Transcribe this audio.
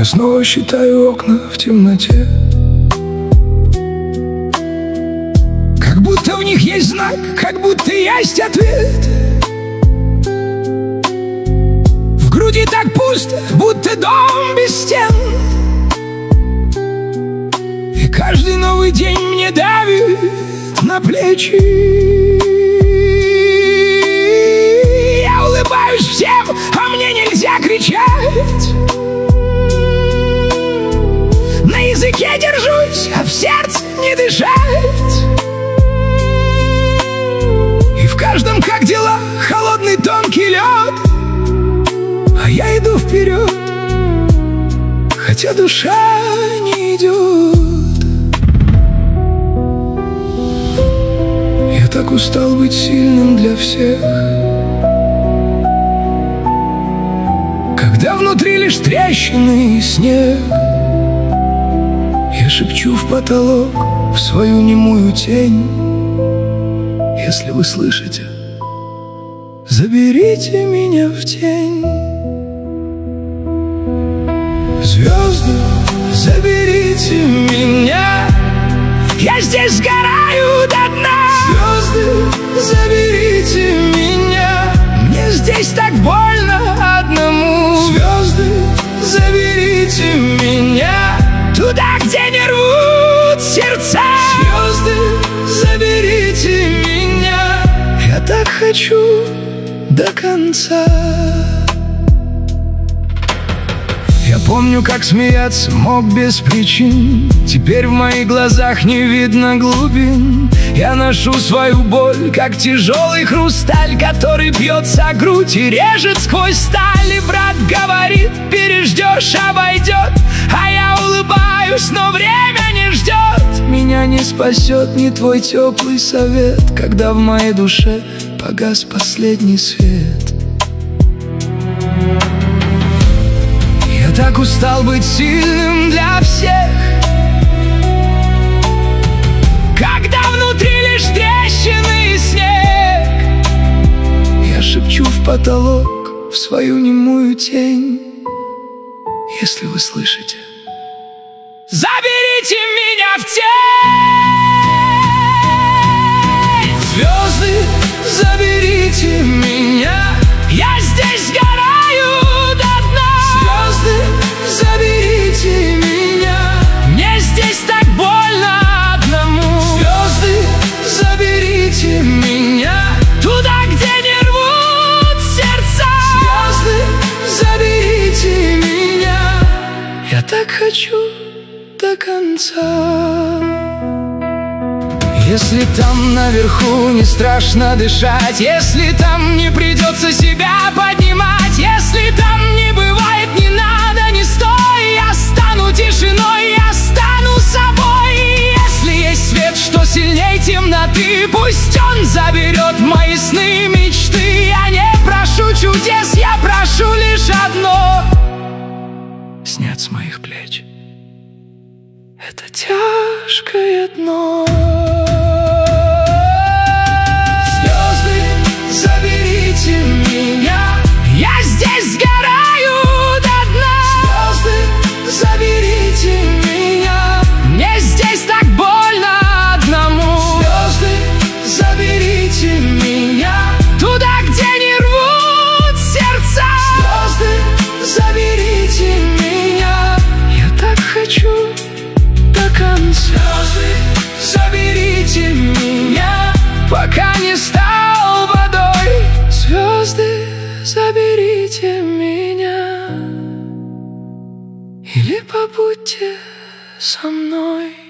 Я снова считаю окна в темноте, как будто в них есть знак, как будто есть ответ. В груди так пусто, будто дом без стен, и каждый новый день мне давит на плечи. Я улыбаюсь всем, а мне нельзя кричать. На языке держусь, а в сердце не дышать. И в каждом, как дела, холодный тонкий лед, а я иду вперед, хотя душа не идет. Я так устал быть сильным для всех, когда внутри лишь трещины и снег. Я шепчу в потолок, в свою немую тень: если вы слышите, заберите меня в тень. Звезды, заберите меня, я здесь сгораю до дна. Звезды, заберите меня, мне здесь так больно одному. Звезды, заберите меня туда, где не рвут сердца. Звезды, заберите меня, я так хочу до конца. Я помню, как смеяться мог без причин. Теперь в моих глазах не видно глубин. Я ношу свою боль, как тяжелый хрусталь, который бьется о грудь и режет сквозь сталь. И брат говорит: переждешь, обойдет. А я улыбаюсь, но время не ждет. Меня не спасет ни твой теплый совет, когда в моей душе погас последний свет. Я так устал быть сильным для всех, когда внутри лишь трещины и снег. Я шепчу в потолок, в свою немую тень: если вы слышите, заберите меня в тень. Звезды, заберите меня, я здесь сгораю до дна. Звезды, заберите меня, мне здесь так больно одному. Звезды, заберите меня туда, где не рвут сердца. Звезды, заберите меня, я так хочу до конца. Если там наверху не страшно дышать, если там не придется себя поднимать, если там не бывает ни надо, ни стой, я стану тишиной, я стану собой. Если есть свет, что сильней темноты, пусть он заберет мои сны, мечты. Я не прошу чудес, я прошу лишь одно: снять с моих плеч это тяжкое дно. Звезды, заберите меня, я здесь сгораю до дна. Звезды, заберите меня, мне здесь так больно одному. Звезды, заберите меня туда, где не рвут сердца. Звезды, заберите меня, я так хочу до конца. Звезды, заберите меня, пока не стал водой. Звезды, заберите меня, или побудьте со мной.